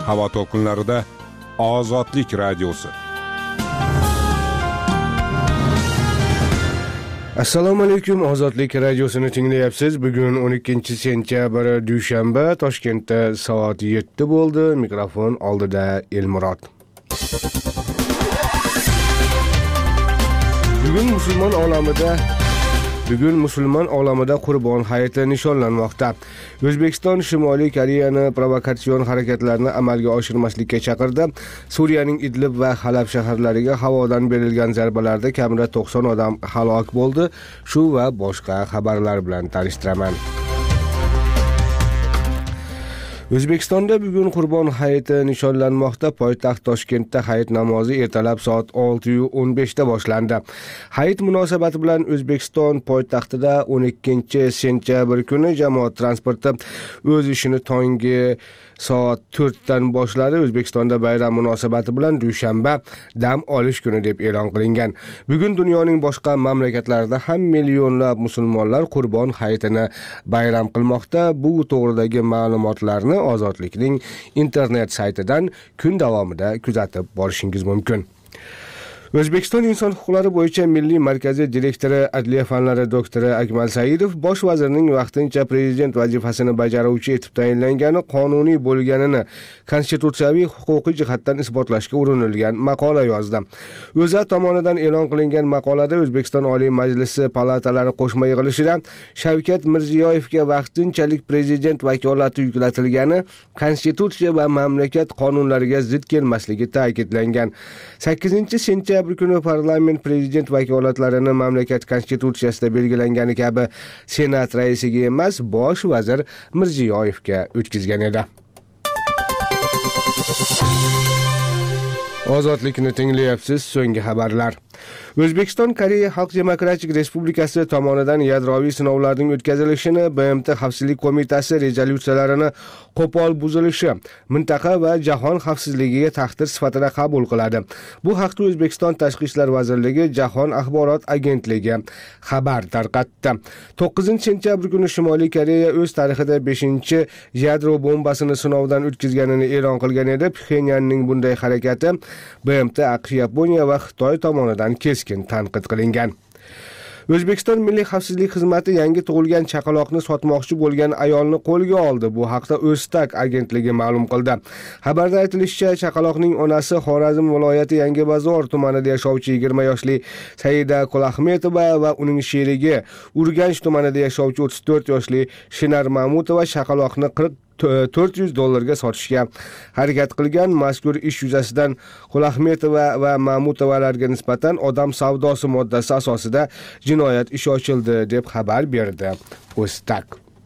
havo to'lqinlarida Ozodlik radiosi. Assalomu alaykum, Ozodlik radiosini tinglayapsiz. Bugun 12-sentyabr dushanba, Toshkentda soat 7 bo'ldi. Mikrofon oldida Elmurod. Bugun musulmon olamida Qurbon hayiti nishonlanmoqda. O'zbekiston Shimoliy Koreyani provokatsion harakatlarni amalga oshirmaslikka chaqirdi. Suriyaning Idlib va Halab shaharlariga havodan berilgan zarbalarda kamida 90 odam halok bo'ldi. Shu va boshqa xabarlar bilan tanishtiraman. O'zbekistonda bugun Qurbon hayiti nishonlanmoqda. Poytaxt Toshkentda hayit namozi ertalab soat 6:15 da boshlandi. Hayit munosabati bilan O'zbekiston poytaxtida 12-sentyabr kuni jamoat transporti o'z ishini tongi soat 4 dan boshladi. O'zbekistonda bayram munosabati bilan dushanba dam olish kuni deb e'lon qilingan. Bugun dunyoning boshqa mamlakatlarida ham millionlab musulmonlar Qurbon hayitini bayram qilmoqda. Bu to'g'ridagi ma'lumotlarni Ozodlikning internet saytidan kun davomida kuzatib borishingiz mumkin. O'zbekiston Inson huquqlari bo'yicha Milliy markazi direktori, Adliya fanlari doktori Akmal Saidov bosh vazirning vaqtincha prezident vazifasini bajaruvchi etib tayinlangani qonuniy bo'lganini konstitutsiyaviy huquqiy jihatdan isbotlashga urinilgan maqola yozdi. O'zA tomonidan e'lon qilingan maqolada O'zbekiston Oliy Majlisi palatalari qo'shma yig'ilishida Shavkat Mirziyoyevga vaqtinchalik prezident vakolati yuklatilgani konstitutsiya va mamlakat qonunlariga zid kelmasligi ta'kidlangan. 8-sentyabr kuni parlament prezident vakolatlarini mamlakat konstitutsiyasida belgilangani kabi Senat raisiga emas, bosh vazir Mirziyoyevga o'tkazgan edi. Ozodlikni tinglayapsiz. So'nggi xabarlar. O'zbekiston Koreya Xalq Demokratik Respublikasi tomonidan yadroviy sinovlarning o'tkazilishini, BMT Xavfsizlik qo'mitasi rezolyutsiyalarini qo'pol buzilishi, mintaqa va jahon xavfsizligiga tahdid sifatida qabul qiladi. Bu haqda O'zbekiston Tashqi ishlar vazirligi Jahon axborot agentligi xabar tarqatdi. 9-sentyabr kuni Shimoliy Koreya o'z tarixida 5-yadro bombasini sinovdan o'tkazganini e'lon qilgan edi. Pxenyanning bunday harakati BMT, AQSh, Yaponiya va Xitoy tomonidan keskin tanqid qilingan. O'zbekiston Milliy xavfsizlik xizmati yangi tug'ilgan chaqaloqni sotmoqchi bo'lgan ayolni qo'lga oldi. Bu haqda O'ztak agentligi ma'lum qildi. Xabarda aytilishicha, chaqaloqning onasi Xorazm viloyati Yangibozor tumanida yashovchi 20 yoshli Saida Qulahmetova va uning sherigi Urganch tumanida yashovchi 34 yoshli Shinar Mamutova chaqaloqni $400 sotishga harakat qilgan. Mazkur ish yuzasidan Qulahmetova va Mamutovalarga nisbatan odam savdosi moddasi asosida jinoyat ishi ochildi deb xabar berdi O'ztak.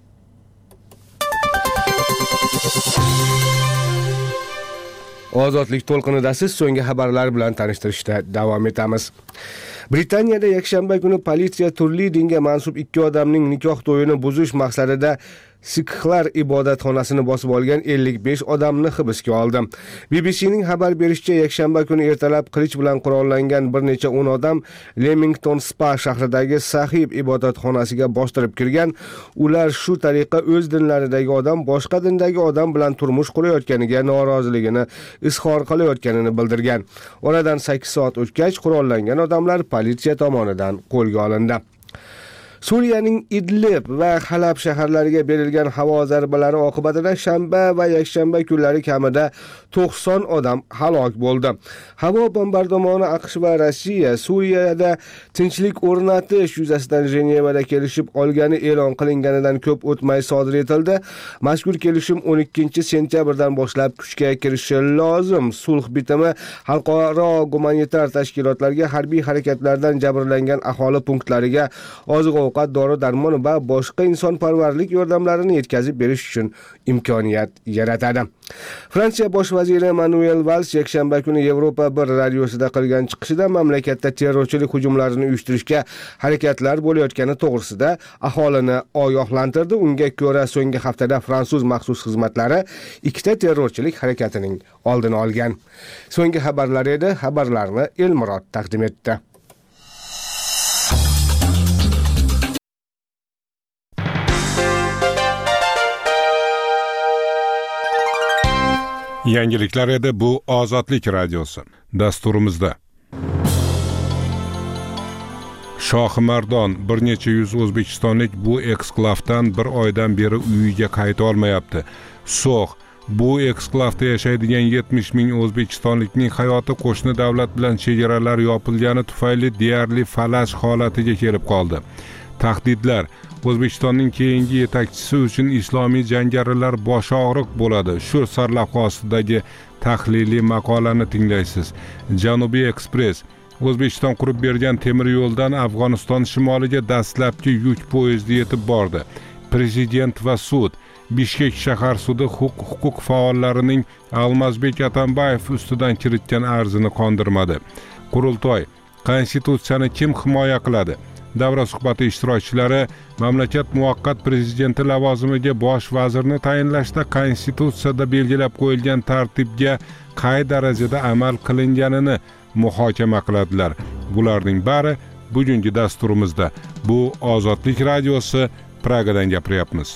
Ozodlik to'lqinidasiz. So'nggi xabarlar bilan tanishtirishda davom etamiz. Britaniyada yakshanba kuni politsiya turli dinga mansub 2 odamning nikoh to'yini buzish maqsadida Sikhlar ibodatxonasini bosib olgan 55 odamni hibsga oldi. BBCning xabar berishicha, yakshanba kuni ertalab qilich bilan qurollangan bir necha 10 odam Leamington Spa shahridagi Sahib ibodatxonasiga bostirib kirgan. Ular shu tariqa o'z dinlaridagi odam boshqa dindagi odam bilan turmush qurayotganiga noroziligini izhor qilayotganini bildirgan. Oradan 8 soat o'tgach qurollangan odamlar politsiya tomonidan qo'lga olindi. Suriyaning Idlib va Halab shaharlariga berilgan havo zarbalari oqibatida shanba va yakshanba kunlari kamida 90 odam halok bo'ldi. Havo bombardimoni AQSh va Rossiya Suriyada tinchlik o'rnatish yuzasidan Jenevada kelishib olgani e'lon qilinganidan ko'p o'tmay sodir etildi. Mazkur kelishim 12-sentyabrdan boshlab kuchga kirishi lozim. Sulh bitimi xalqaro gumanitar tashkilotlarga harbiy harakatlardan jabrlangan aholi punktlariga oziq-ovqat, dori-darmon va boshqa insonparvarlik yordamlarini yetkazib berish uchun imkoniyat yaratadi. Fransiya bosh vaziri Manuel Valls yakshanba kuni Yevropa 1 radiosida qilgan chiqishida mamlakatda terrorchilik hujumlarini uyushtirishga harakatlar bo'layotgani to'g'risida aholini ogohlantirdi. Unga ko'ra, so'nggi haftada fransuz maxsus xizmatlari 2 ta terrorchilik harakatining oldini olgan. So'nggi xabarlar edi. Xabarlarni Elmurod taqdim etdi. Yangiliklar edi, bu Ozodlik radiosi. Dasturimizda Shohimardon bir necha yuz o'zbekistonlik bu eksklavdan bir oydan beri uyiga qayta olmayapti. So'x bu eksklavda yashaydigan 70 ming o'zbekistonlikning hayoti qo'shni davlat bilan chegaralar yopilgani tufayli deyarli falaj holatiga kelib qoldi. Tahdidlar O'zbekistonning keyingi yetakchisi uchun islomiy jangarilar boshog'riq bo'ladi. Shu sarlavha ostidagi tahliliy maqolani tinglaysiz. Janubiy Express O'zbekiston qurib bergan temir yo'ldan Afg'oniston shimoliga dastlabki yuk poyezdi yetib bordi. Prezident va sud Bishkek shahar sudi huquq faollarining Almazbek Atambayev ustidan kiritgan arzini qondirmadi. Qurultoy Konstitutsiyani kim himoya qiladi? Davra suhbati ishtirokchilari mamlakat muvaqqat prezidenti lavozimiga bosh vazirni tayinlashda Konstitutsiyada belgilab qo'yilgan tartibga qay darajada amal qilinganini muhokama qiladilar. Bularning bari bugungi dasturimizda. Bu Ozodlik radiosi, Pragadan gapiryapmiz.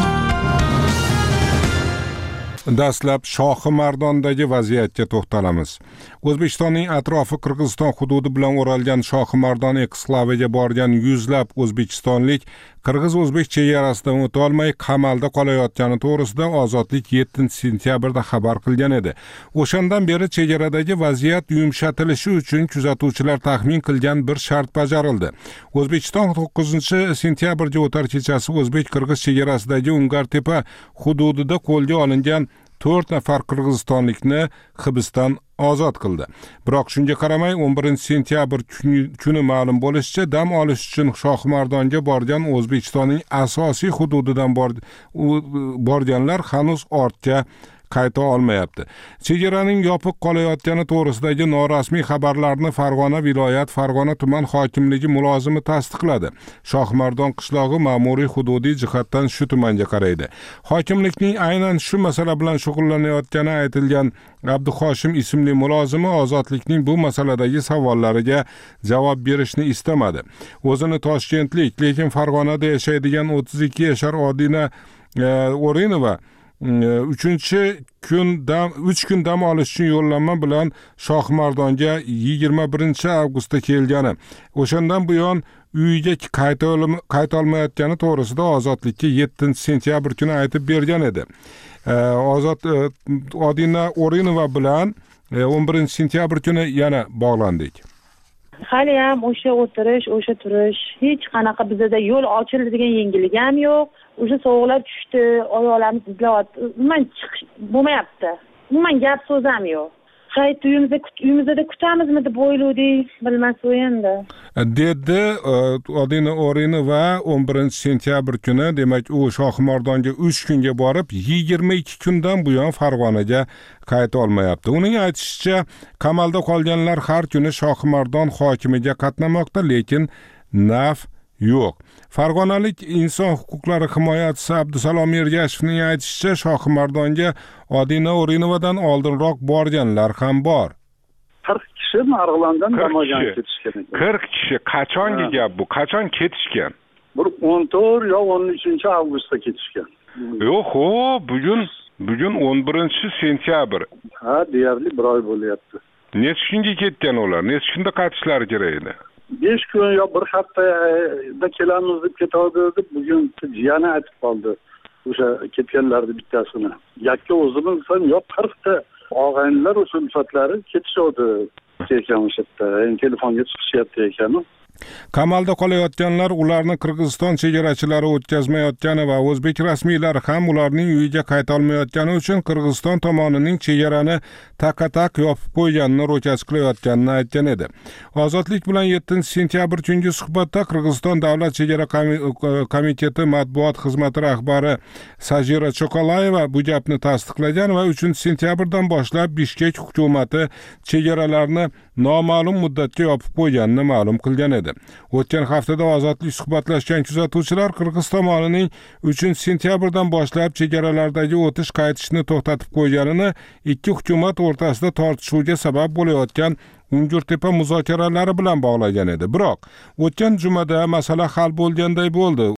Dastlab Shohimardondagi vaziyatga to'xtalamiz. O'zbekistonning atrofi Qirg'iziston hududi bilan o'ralgan Shohimardon eksklaviga borgan yuzlab o'zbekistonlik qirg'iz-o'zbek chegarasidan o'tolmay qamalda qolayotgani to'g'risida Ozodlik 7-sentyabrda xabar qilgan edi. O'shandan beri chegaradagi vaziyat yumshatilishi uchun kuzatuvchilar taxmin qilgan bir shart bajarildi. O'zbekiston 9-sentyabrga o'tar kechasi o'zbek-qirg'iz chegarasidagi Ungartepa hududida qo'lga olingan 4 nafar qirg'izistonlikni hibsdan ozod qildi. Biroq shunga qaramay 11-sentyabr kuni ma'lum bo'lishicha, dam olish uchun Shohimardonga borgan O'zbekistonning asosiy hududidan borganlar hanuz ortga qayta olmayapti. Chegaraning yopiq qolayotgani to'g'risidagi norasmiy xabarlarni Farg'ona viloyat Farg'ona tuman hokimligi mulozimi tasdiqladi. Shohimardon qishlog'i ma'muriy hududiy jihatdan shu tumanga qaraydi. Hokimlikning aynan shu masala bilan shug'ullanayotgani aytilgan Abduhoshim ismli mulozimi Ozodlikning bu masaladagi savollariga javob berishni istamadi. O'zini toshkentlik, lekin Farg'onada yashaydigan 32 yashar Odina O'rinova 3 kun dam olish uchun yo'llanma bilan Shohimardonga 21-avgustda kelgani, o'shandan buyon uyiga qayta olmayotgani to'g'risida Ozodlikka 7-sentyabr kuni aytib bergan edi. Odina O'rinova bilan 11-sentyabr kuni yana bog'landik. Hali ham o'sha o'tirish, o'sha turish, hech qanaqa bizda yo'l ochildi degan yangilik ham yo'q. O'sha sovuqlar tushdi, oyoqlarimiz izlayapti. Umuman chiqish bo'lmayapti. Umuman gap so'z ham yo'q. Qayt uyimizda kutamizmi deb o'yladik, bilmas endi. Dedi Odina O'rinova 11-sentyabr kuni, demak u Shohimardonga 3 kunga borib, 22 kundan buyon Farg'onaga qayta olmayapti. Uning aytishicha, qamalda qolganlar har kuni Shohimardon hokimiga qatnamoqda, lekin naf yo'q. Farg'onalik inson huquqlari himoyachisi Abdusalom Ergashevning aytishicha, Shohimardonga Odina O'rinovadan oldinroq borganlar ham bor. 40 kishi Marg'ilondan Namoyonga ketishgan ekan. 40 kishi qachongi gap bu? Qachon ketishgan? Bir 14 yo 13-avgustda ketishgan. Yo'q, bugun 11-sentyabr. Ha, deyarli bir oy bo'lyapti. Necha kunga ketgan ular? Necha kunda qaytishlari kerak edi? 5 kun yo bir haftada kelamiz deb ketadi deb bugun jiyani aytib qoldi. O'sha ketganlarning bittasini. Yakka o'zimiz ham yo 40 ta og'aynilar o'sha ulfatlari ketishadi ekan o'sha yerda. Telefonga chiqishyapti ekan. Qamalda qolayotganlar ularni Qirg'iziston chegarachilari o'tkazmayotgani va o'zbek rasmiylari ham ularning uyiga qayta olmayotgani uchun Qirg'iziston tomonining chegarani taqataq yopib qo'yganini ro'kach qilayotganini aytgan edi. Ozodlik bilan 7-sentyabr kungi suhbatda Qirg'iziston Davlat chegara komiteti matbuot xizmati rahbari Sajira Cho'qolayeva bu gapni tasdiqlagan va 3-sentyabrdan boshlab Bishkek hukumati chegaralarni noma'lum muddatga yopib qo'yganini ma'lum qilgan edi. O'tgan haftada Ozodlik suhbatlashgan kuzatuvchilar Qirg'iz tomonining 3-sentyabrdan boshlab chegaralardagi o'tish qaytishni to'xtatib qo'yganini, ikki hukumat o'rtasida tortishuvga sabab bo'layotgan Ungartepa muzokaralari bilan bog'lagan edi. Biroq o'tgan jumada masala hal bo'lganday bo'ldi.